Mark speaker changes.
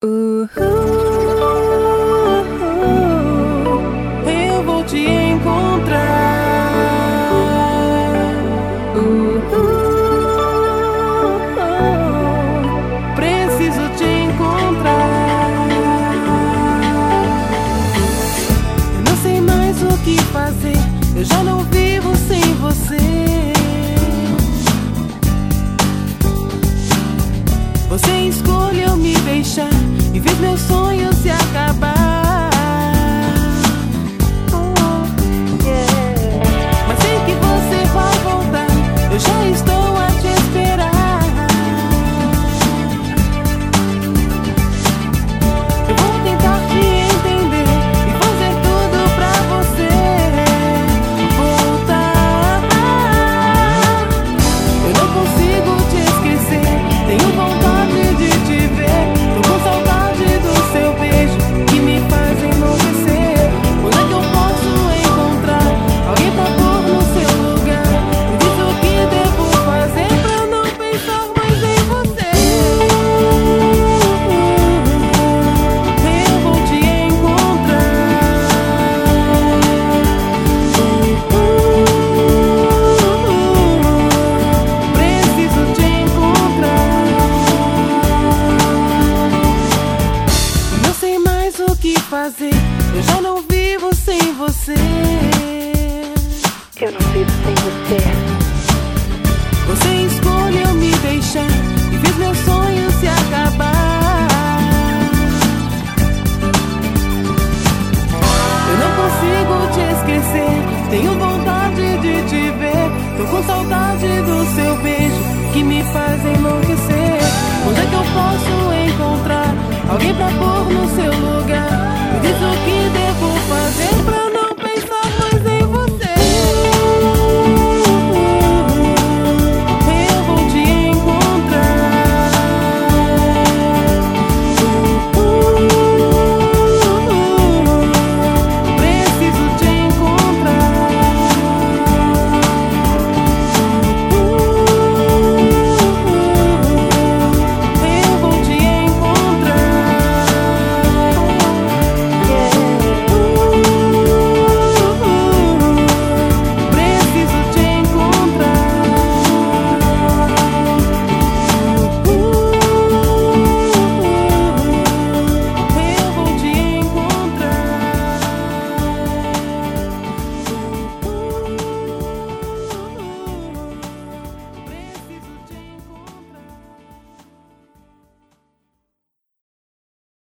Speaker 1: Eu vou te encontrar. Preciso te encontrar. Eu não sei mais o que fazer. Eu já não vivo sem você. Você escolheu me deixar e fez meus sonhos se acabar. Mas sei que você vai voltar. Eu já estou a te esperar. Eu vou tentar te entender e fazer tudo pra você voltar. Eu não consigo te esquecer. Tenho vontade de te ver. Tô com saudade do seu beijo que me faz enlouquecer. Onde é que eu posso encontrar alguém pra pôr no seu lugar? Me diz o que devo fazer pra não pensar mais em você. Eu vou te encontrar. Preciso te encontrar. Não sei mais o que fazer. Eu já não vivo sem você.
Speaker 2: Eu não vivo sem você.
Speaker 1: Você escolheu me deixar e fez meus sonhos se acabar.